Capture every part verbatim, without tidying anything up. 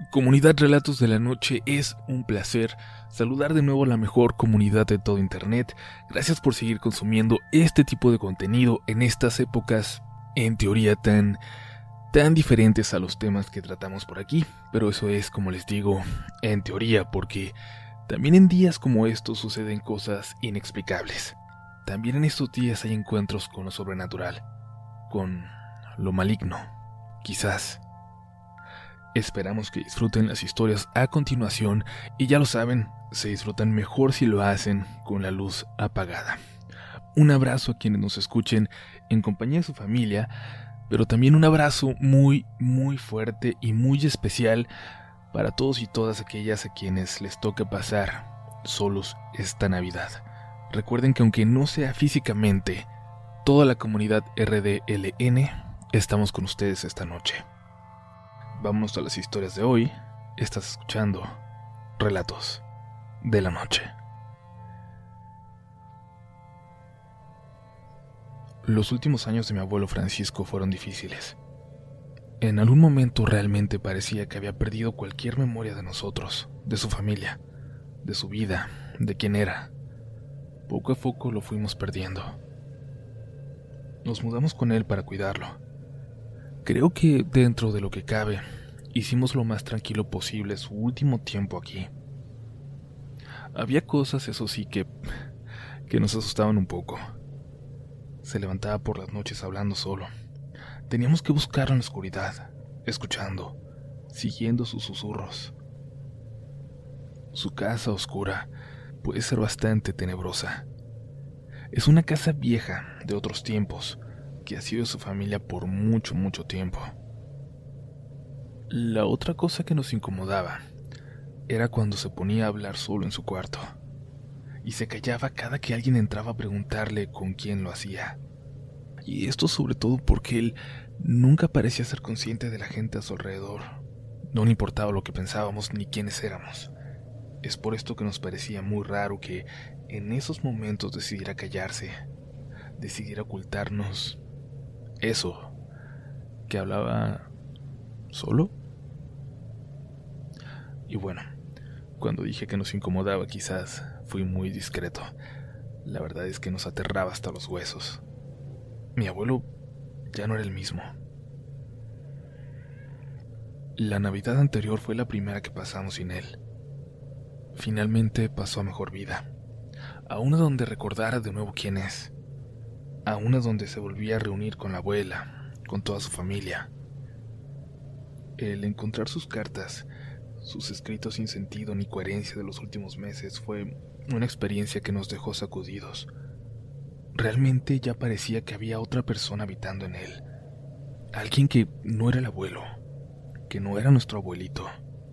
Comunidad Relatos de la Noche, es un placer saludar de nuevo a la mejor comunidad de todo internet. Gracias por seguir consumiendo este tipo de contenido en estas épocas, en teoría tan, tan diferentes a los temas que tratamos por aquí. Pero eso es, como les digo, en teoría, porque también en días como estos suceden cosas inexplicables. También en estos días hay encuentros con lo sobrenatural, con lo maligno, quizás. Esperamos que disfruten las historias a continuación y ya lo saben, se disfrutan mejor si lo hacen con la luz apagada. Un abrazo a quienes nos escuchen en compañía de su familia, pero también un abrazo muy, muy fuerte y muy especial para todos y todas aquellas a quienes les toca pasar solos esta Navidad. Recuerden que aunque no sea físicamente, toda la comunidad R D L N estamos con ustedes esta noche. Vámonos a las historias de hoy. Estás escuchando Relatos de la Noche. Los últimos años de mi abuelo Francisco fueron difíciles. En algún momento realmente parecía que había perdido cualquier memoria de nosotros, de su familia, de su vida, de quién era. Poco a poco lo fuimos perdiendo. Nos mudamos con él para cuidarlo. Creo que dentro de lo que cabe, hicimos lo más tranquilo posible su último tiempo aquí. Había cosas, eso sí, que, que nos asustaban un poco. Se levantaba por las noches hablando solo. Teníamos que buscarlo en la oscuridad, escuchando, siguiendo sus susurros. Su casa oscura puede ser bastante tenebrosa. Es una casa vieja de otros tiempos, que ha sido su familia por mucho, mucho tiempo. La otra cosa que nos incomodaba era cuando se ponía a hablar solo en su cuarto, y se callaba cada que alguien entraba a preguntarle con quién lo hacía. Y esto sobre todo porque él nunca parecía ser consciente de la gente a su alrededor. No le importaba lo que pensábamos ni quiénes éramos. Es por esto que nos parecía muy raro que en esos momentos decidiera callarse, decidiera ocultarnos eso, que hablaba solo. Y bueno, cuando dije que nos incomodaba quizás fui muy discreto. La verdad es que nos aterraba hasta los huesos. Mi abuelo ya no era el mismo. La Navidad anterior fue la primera que pasamos sin él. Finalmente pasó a mejor vida, a una donde recordara de nuevo quién es, a una donde se volvía a reunir con la abuela, con toda su familia. El encontrar sus cartas, sus escritos sin sentido ni coherencia de los últimos meses fue una experiencia que nos dejó sacudidos. Realmente ya parecía que había otra persona habitando en él, alguien que no era el abuelo, que no era nuestro abuelito.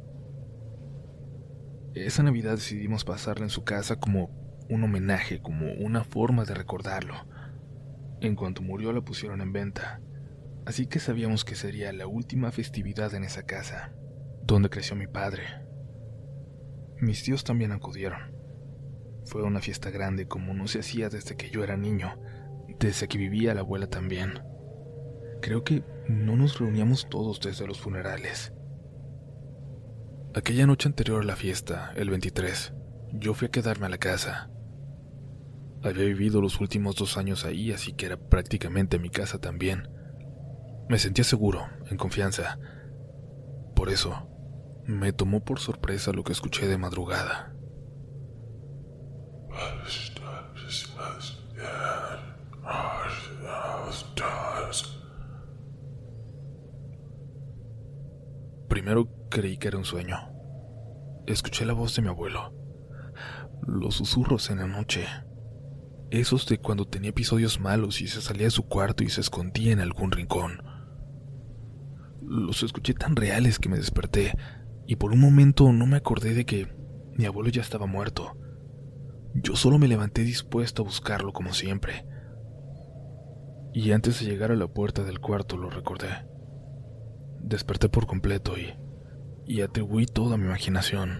Esa Navidad decidimos pasarla en su casa como un homenaje, como una forma de recordarlo. En cuanto murió la pusieron en venta, así que sabíamos que sería la última festividad en esa casa, donde creció mi padre. Mis tíos también acudieron. Fue una fiesta grande como no se hacía desde que yo era niño, desde que vivía la abuela también. Creo que no nos reuníamos todos desde los funerales. Aquella noche anterior a la fiesta, el veintitrés, yo fui a quedarme a la casa. Había vivido los últimos dos años ahí, así que era prácticamente mi casa también. Me sentía seguro, en confianza. Por eso, me tomó por sorpresa lo que escuché de madrugada. Primero creí que era un sueño. Escuché la voz de mi abuelo, los susurros en la noche, esos de cuando tenía episodios malos y se salía de su cuarto y se escondía en algún rincón. Los escuché tan reales que me desperté y por un momento no me acordé de que mi abuelo ya estaba muerto. Yo solo me levanté dispuesto a buscarlo como siempre. Y antes de llegar a la puerta del cuarto lo recordé. Desperté por completo y, y atribuí toda mi imaginación.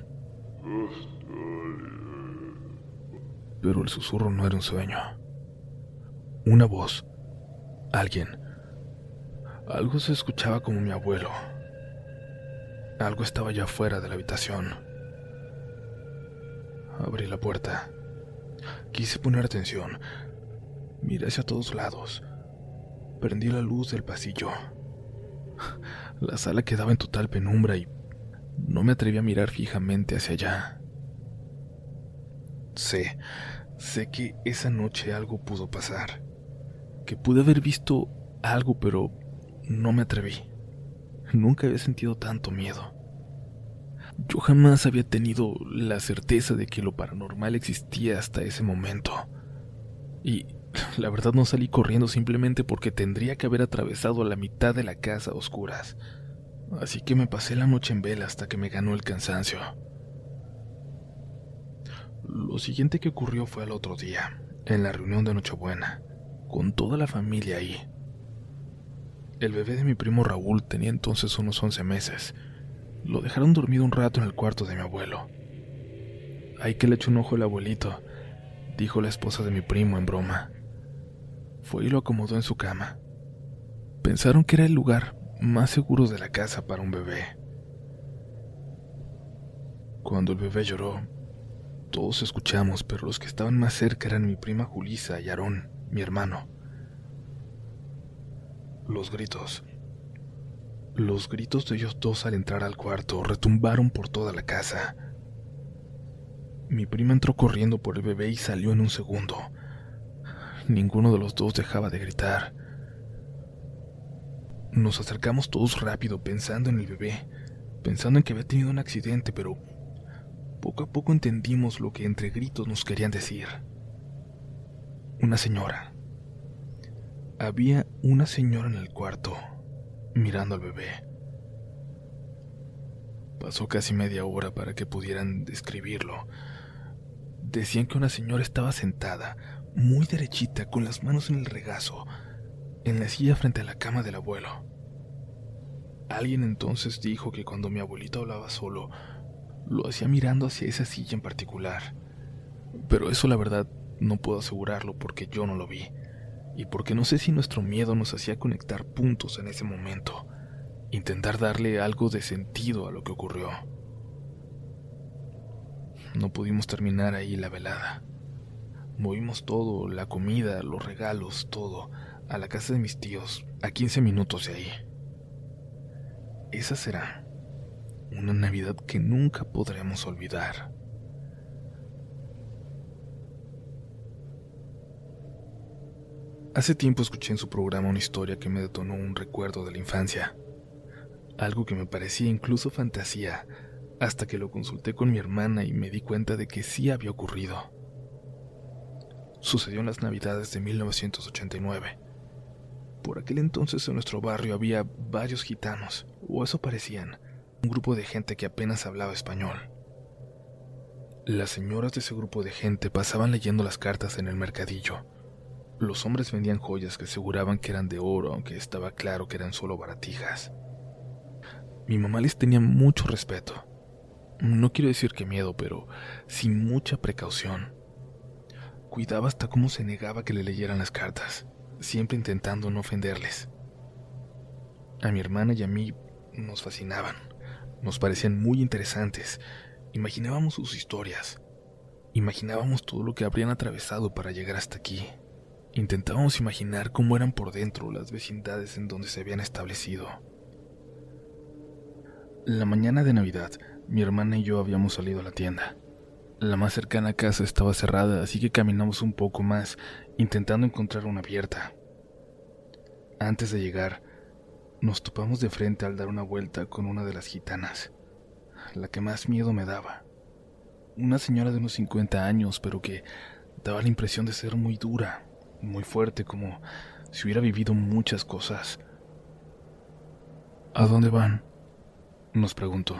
Pero el susurro no era un sueño. Una voz. Alguien. Algo se escuchaba como mi abuelo. Algo estaba ya fuera de la habitación. Abrí la puerta. Quise poner atención. Miré hacia todos lados. Prendí la luz del pasillo. La sala quedaba en total penumbra y no me atreví a mirar fijamente hacia allá. Sé, sé que esa noche algo pudo pasar. Que pude haber visto algo, pero no me atreví. Nunca había sentido tanto miedo. Yo jamás había tenido la certeza de que lo paranormal existía hasta ese momento. Y la verdad no salí corriendo simplemente porque tendría que haber atravesado la mitad de la casa a oscuras. Así que me pasé la noche en vela hasta que me ganó el cansancio. Lo siguiente que ocurrió fue al otro día, en la reunión de Nochebuena, con toda la familia ahí. El bebé de mi primo Raúl tenía entonces unos once meses. Lo dejaron dormido un rato en el cuarto de mi abuelo. «Hay que le eche un ojo al abuelito», dijo la esposa de mi primo en broma. Fue y lo acomodó en su cama. Pensaron que era el lugar más seguro de la casa para un bebé. Cuando el bebé lloró, todos escuchamos, pero los que estaban más cerca eran mi prima Julisa y Aarón, mi hermano. Los gritos, los gritos de ellos dos al entrar al cuarto retumbaron por toda la casa. Mi prima entró corriendo por el bebé y salió en un segundo. Ninguno de los dos dejaba de gritar. Nos acercamos todos rápido pensando en el bebé, pensando en que había tenido un accidente, pero poco a poco entendimos lo que entre gritos nos querían decir. Una señora. Había una señora en el cuarto, mirando al bebé. Pasó casi media hora para que pudieran describirlo. Decían que una señora estaba sentada, muy derechita, con las manos en el regazo, en la silla frente a la cama del abuelo. Alguien entonces dijo que cuando mi abuelito hablaba solo, lo hacía mirando hacia esa silla en particular. Pero eso la verdad no puedo asegurarlo porque yo no lo vi, y porque no sé si nuestro miedo nos hacía conectar puntos en ese momento, intentar darle algo de sentido a lo que ocurrió. No pudimos terminar ahí la velada. Movimos todo, la comida, los regalos, todo, a la casa de mis tíos, a quince minutos de ahí. Esa será una Navidad que nunca podremos olvidar. Hace tiempo escuché en su programa una historia que me detonó un recuerdo de la infancia. Algo que me parecía incluso fantasía, hasta que lo consulté con mi hermana y me di cuenta de que sí había ocurrido. Sucedió en las Navidades de mil novecientos ochenta y nueve. Por aquel entonces en nuestro barrio había varios gitanos, o eso parecían, un grupo de gente que apenas hablaba español. Las señoras de ese grupo de gente pasaban leyendo las cartas en el mercadillo. Los hombres vendían joyas que aseguraban que eran de oro, aunque estaba claro que eran solo baratijas. Mi mamá les tenía mucho respeto. No quiero decir que miedo, pero sí mucha precaución. Cuidaba hasta cómo se negaba que le leyeran las cartas, siempre intentando no ofenderles. A mi hermana y a mí nos fascinaban, nos parecían muy interesantes. Imaginábamos sus historias, imaginábamos todo lo que habrían atravesado para llegar hasta aquí. Intentábamos imaginar cómo eran por dentro las vecindades en donde se habían establecido. La mañana de Navidad, mi hermana y yo habíamos salido a la tienda. La más cercana a casa estaba cerrada, así que caminamos un poco más, intentando encontrar una abierta. Antes de llegar, nos topamos de frente al dar una vuelta con una de las gitanas, la que más miedo me daba. Una señora de unos cincuenta años, pero que daba la impresión de ser muy dura, muy fuerte, como si hubiera vivido muchas cosas. ¿A dónde van?, nos preguntó.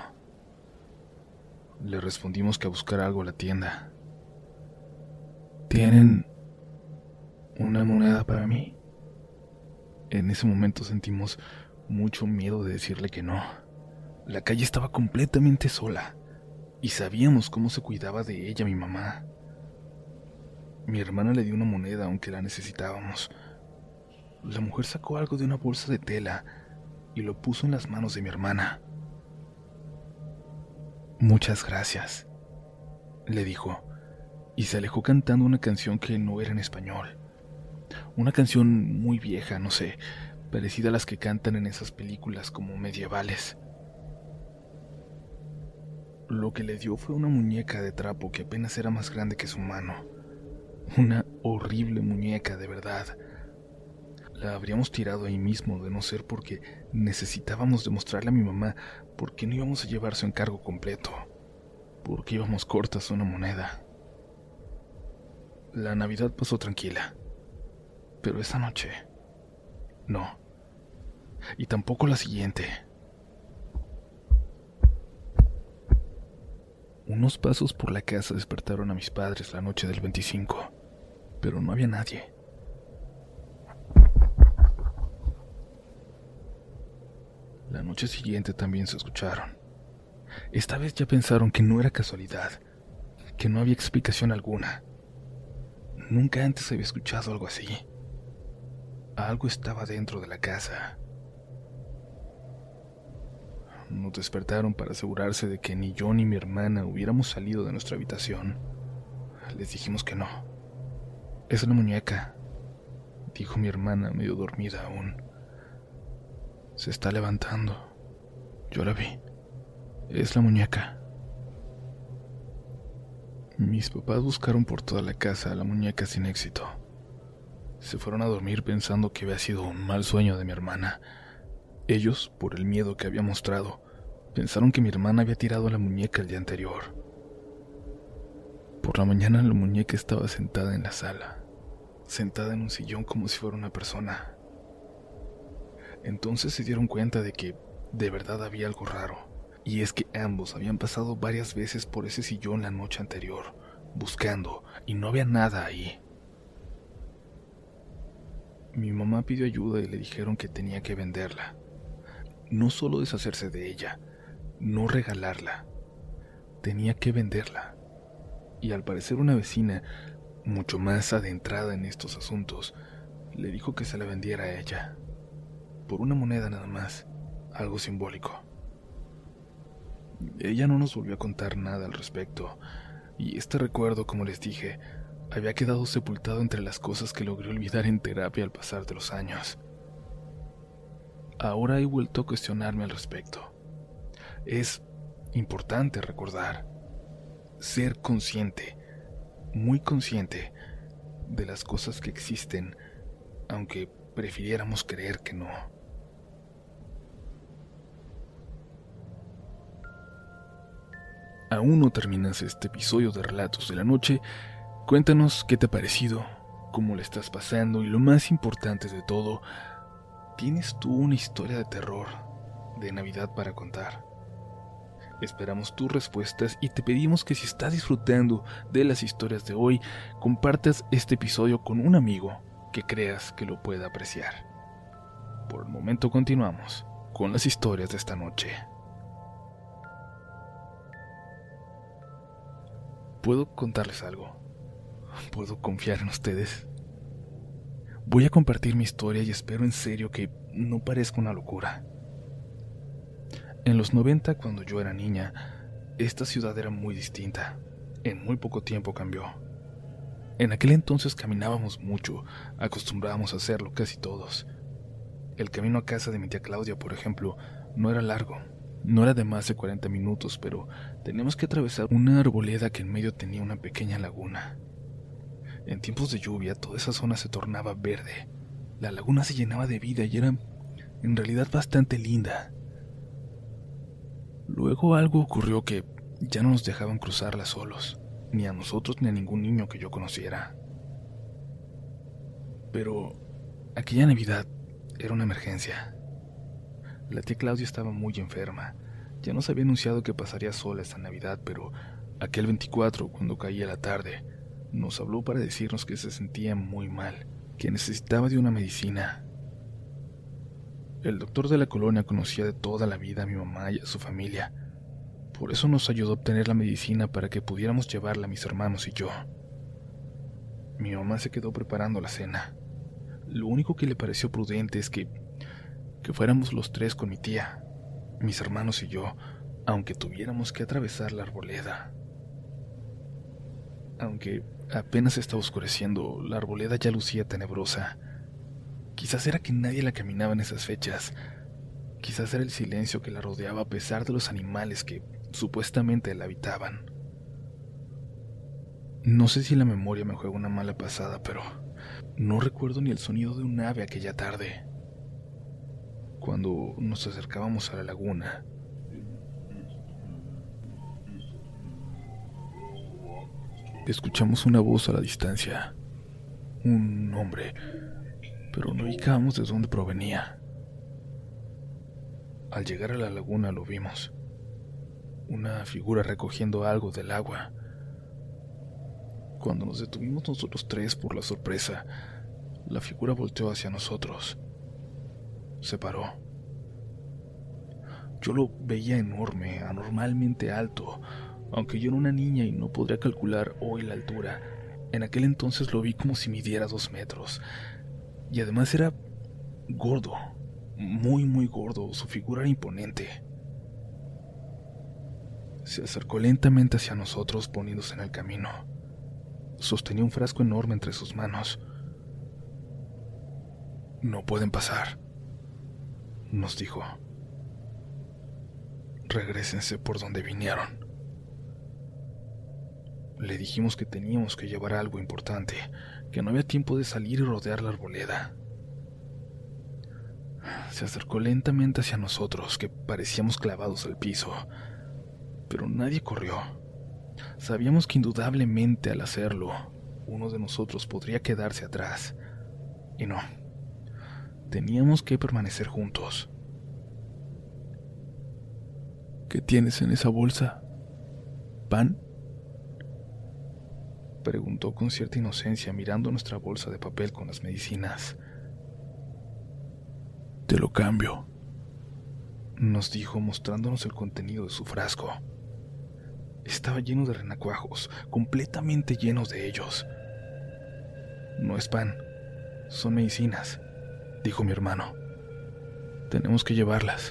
Le respondimos que a buscar algo a la tienda. ¿Tienen una moneda para mí? En ese momento sentimos mucho miedo de decirle que no. La calle estaba completamente sola y sabíamos cómo se cuidaba de ella mi mamá. Mi hermana le dio una moneda aunque la necesitábamos. La mujer sacó algo de una bolsa de tela y lo puso en las manos de mi hermana. Muchas gracias, le dijo, y se alejó cantando una canción que no era en español. Una canción muy vieja, no sé, parecida a las que cantan en esas películas como medievales. Lo que le dio fue una muñeca de trapo que apenas era más grande que su mano. Una horrible muñeca, de verdad. La habríamos tirado ahí mismo, de no ser porque necesitábamos demostrarle a mi mamá por qué no íbamos a llevar su encargo completo, porque íbamos cortas una moneda. La Navidad pasó tranquila, pero esa noche, no, y tampoco la siguiente. Unos pasos por la casa despertaron a mis padres la noche del veinticinco, pero no había nadie. La noche siguiente también se escucharon. Esta vez ya pensaron que no era casualidad, que no había explicación alguna. Nunca antes había escuchado algo así. Algo estaba dentro de la casa. Nos despertaron para asegurarse de que ni yo ni mi hermana hubiéramos salido de nuestra habitación. Les dijimos que no. Es una muñeca, dijo mi hermana medio dormida aún. Se está levantando. Yo la vi. Es la muñeca. Mis papás buscaron por toda la casa a la muñeca sin éxito. Se fueron a dormir pensando que había sido un mal sueño de mi hermana. Ellos, por el miedo que había mostrado, pensaron que mi hermana había tirado la muñeca el día anterior. Por la mañana la muñeca estaba sentada en la sala, sentada en un sillón como si fuera una persona. Entonces se dieron cuenta de que de verdad había algo raro, y es que ambos habían pasado varias veces por ese sillón la noche anterior, buscando, y no había nada ahí. Mi mamá pidió ayuda y le dijeron que tenía que venderla. No solo deshacerse de ella, no regalarla, tenía que venderla. Y al parecer una vecina, mucho más adentrada en estos asuntos, le dijo que se la vendiera a ella, por una moneda nada más, algo simbólico. Ella no nos volvió a contar nada al respecto, y este recuerdo, como les dije, había quedado sepultado entre las cosas que logré olvidar en terapia al pasar de los años. Ahora he vuelto a cuestionarme al respecto. Es importante recordar, ser consciente, muy consciente de las cosas que existen, aunque prefiriéramos creer que no. Aún no terminas este episodio de Relatos de la Noche. Cuéntanos qué te ha parecido, cómo le estás pasando y lo más importante de todo, ¿tienes tú una historia de terror, de Navidad para contar? Esperamos tus respuestas y te pedimos que si estás disfrutando de las historias de hoy, compartas este episodio con un amigo que creas que lo pueda apreciar. Por el momento continuamos con las historias de esta noche. ¿Puedo contarles algo? ¿Puedo confiar en ustedes? Voy a compartir mi historia y espero en serio que no parezca una locura. En los noventa, cuando yo era niña, esta ciudad era muy distinta. En muy poco tiempo cambió. En aquel entonces caminábamos mucho, acostumbrábamos a hacerlo casi todos. El camino a casa de mi tía Claudia, por ejemplo, no era largo. No era de más de cuarenta minutos, pero teníamos que atravesar una arboleda que en medio tenía una pequeña laguna. En tiempos de lluvia, toda esa zona se tornaba verde. La laguna se llenaba de vida y era, en realidad, bastante linda. Luego algo ocurrió que ya no nos dejaban cruzarla solos, ni a nosotros ni a ningún niño que yo conociera. Pero aquella Navidad era una emergencia. La tía Claudia estaba muy enferma. Ya nos había anunciado que pasaría sola esta Navidad, pero aquel veinticuatro, cuando caía la tarde, nos habló para decirnos que se sentía muy mal, que necesitaba de una medicina. El doctor de la colonia conocía de toda la vida a mi mamá y a su familia. Por eso nos ayudó a obtener la medicina para que pudiéramos llevarla a mis hermanos y yo. Mi mamá se quedó preparando la cena. Lo único que le pareció prudente es que, que fuéramos los tres con mi tía, mis hermanos y yo, aunque tuviéramos que atravesar la arboleda. Aunque apenas estaba oscureciendo, la arboleda ya lucía tenebrosa. Quizás era que nadie la caminaba en esas fechas. Quizás era el silencio que la rodeaba a pesar de los animales que supuestamente la habitaban. No sé si la memoria me juega una mala pasada, pero no recuerdo ni el sonido de un ave aquella tarde. Cuando nos acercábamos a la laguna, escuchamos una voz a la distancia, un hombre, pero no ubicábamos de dónde provenía. Al llegar a la laguna lo vimos, una figura recogiendo algo del agua. Cuando nos detuvimos nosotros tres por la sorpresa, la figura volteó hacia nosotros. Se paró. Yo lo veía enorme, anormalmente alto, aunque yo era una niña y no podría calcular hoy la altura. En aquel entonces lo vi como si midiera dos metros. Y además era gordo, muy muy gordo, su figura era imponente. Se acercó lentamente hacia nosotros poniéndose en el camino. Sostenía un frasco enorme entre sus manos. «No pueden pasar», nos dijo. «Regrésense por donde vinieron». Le dijimos que teníamos que llevar algo importante, que no había tiempo de salir y rodear la arboleda. Se acercó lentamente hacia nosotros, que parecíamos clavados al piso, pero nadie corrió. Sabíamos que indudablemente al hacerlo, uno de nosotros podría quedarse atrás. Y no, teníamos que permanecer juntos. «¿Qué tienes en esa bolsa? ¿Pan?», preguntó con cierta inocencia mirando nuestra bolsa de papel con las medicinas. «Te lo cambio», nos dijo mostrándonos el contenido de su frasco. Estaba lleno de renacuajos, completamente llenos de ellos. «No es pan, son medicinas», dijo mi hermano. «Tenemos que llevarlas».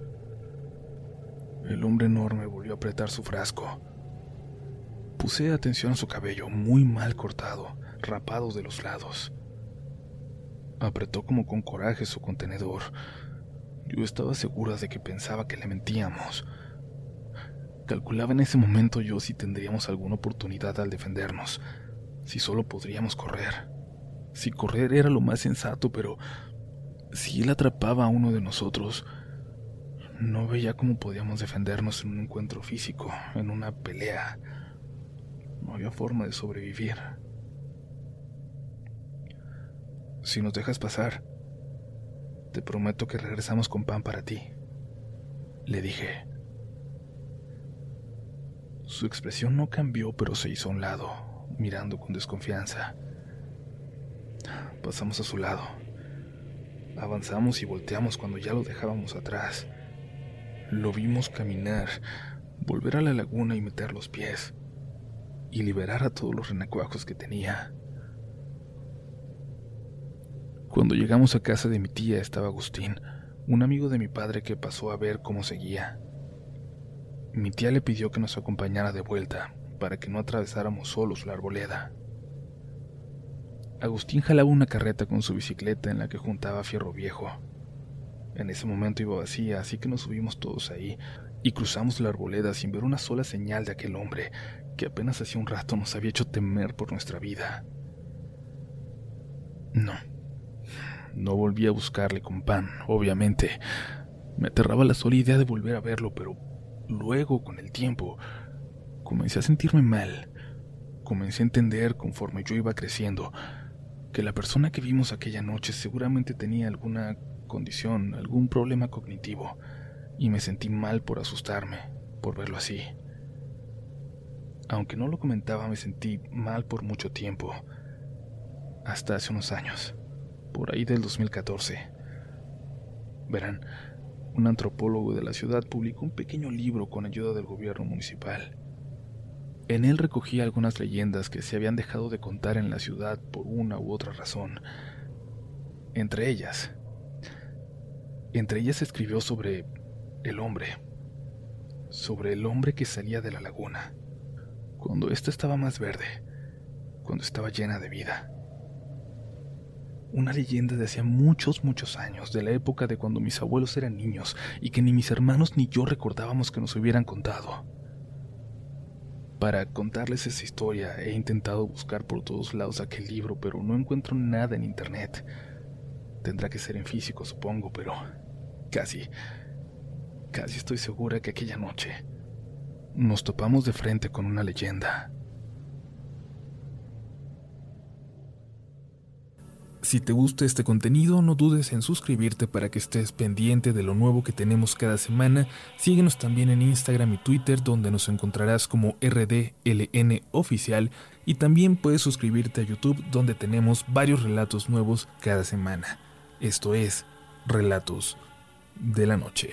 El hombre enorme volvió a apretar su frasco. Puse atención a su cabello, muy mal cortado, rapado de los lados. Apretó como con coraje su contenedor. Yo estaba segura de que pensaba que le mentíamos. Calculaba en ese momento yo si tendríamos alguna oportunidad al defendernos, si solo podríamos correr. Si correr era lo más sensato, pero si él atrapaba a uno de nosotros, no veía cómo podíamos defendernos en un encuentro físico, en una pelea. No había forma de sobrevivir. «Si nos dejas pasar, te prometo que regresamos con pan para ti», le dije. Su expresión no cambió, pero se hizo a un lado, mirando con desconfianza. Pasamos a su lado. Avanzamos y volteamos cuando ya lo dejábamos atrás. Lo vimos caminar, volver a la laguna y meter los pies, y liberar a todos los renacuajos que tenía. Cuando llegamos a casa de mi tía estaba Agustín, un amigo de mi padre que pasó a ver cómo seguía. Mi tía le pidió que nos acompañara de vuelta, para que no atravesáramos solos la arboleda. Agustín jalaba una carreta con su bicicleta en la que juntaba fierro viejo. En ese momento iba vacía, así que nos subimos todos ahí y cruzamos la arboleda sin ver una sola señal de aquel hombre que apenas hacía un rato nos había hecho temer por nuestra vida. No, no volví a buscarle con pan, obviamente. Me aterraba la sola idea de volver a verlo, pero luego, con el tiempo, comencé a sentirme mal. Comencé a entender, conforme yo iba creciendo, que la persona que vimos aquella noche seguramente tenía alguna condición, algún problema cognitivo, y me sentí mal por asustarme, por verlo así. Aunque no lo comentaba, me sentí mal por mucho tiempo, hasta hace unos años, por ahí del dos mil catorce. Verán, un antropólogo de la ciudad publicó un pequeño libro con ayuda del gobierno municipal. En él recogía algunas leyendas que se habían dejado de contar en la ciudad por una u otra razón. Entre ellas, entre ellas escribió sobre el hombre, sobre el hombre que salía de la laguna, cuando ésta estaba más verde, cuando estaba llena de vida. Una leyenda de hacía muchos, muchos años, de la época de cuando mis abuelos eran niños y que ni mis hermanos ni yo recordábamos que nos hubieran contado. Para contarles esa historia he intentado buscar por todos lados aquel libro, pero no encuentro nada en internet. Tendrá que ser en físico, supongo, pero casi, casi estoy segura que aquella noche nos topamos de frente con una leyenda. Si te gusta este contenido, no dudes en suscribirte para que estés pendiente de lo nuevo que tenemos cada semana. Síguenos también en Instagram y Twitter, donde nos encontrarás como R D L N Oficial, y también puedes suscribirte a YouTube, donde tenemos varios relatos nuevos cada semana. Esto es Relatos de la Noche.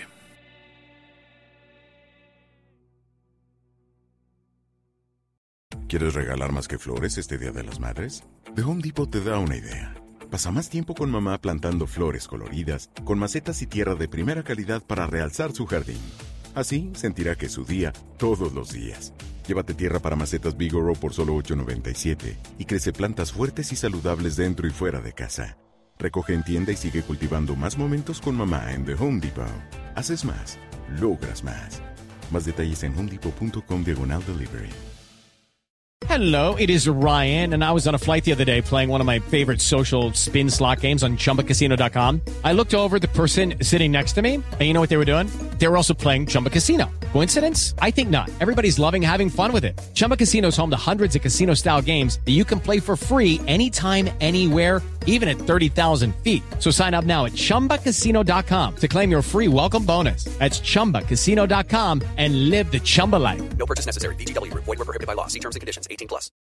¿Quieres regalar más que flores este Día de las Madres? The Home Depot te da una idea. Pasa más tiempo con mamá plantando flores coloridas, con macetas y tierra de primera calidad para realzar su jardín. Así sentirá que es su día todos los días. Llévate tierra para macetas Bigoro por solo ocho noventa y siete y crece plantas fuertes y saludables dentro y fuera de casa. Recoge en tienda y sigue cultivando más momentos con mamá en The Home Depot. Haces más, logras más. Más detalles en homedepot.com diagonal delivery. Hello, it is Ryan, and I was on a flight the other day playing one of my favorite social spin slot games on Chumba Casino dot com. I looked over at the person sitting next to me, and you know what they were doing? They were also playing Chumba Casino. Coincidence? I think not. Everybody's loving having fun with it. Chumba Casino is home to hundreds of casino-style games that you can play for free anytime, anywhere, even at thirty thousand feet. So sign up now at Chumba Casino dot com to claim your free welcome bonus. That's Chumba Casino dot com and live the Chumba life. No purchase necessary. V G W. Void where prohibited by law. See terms and conditions. eighteen plus.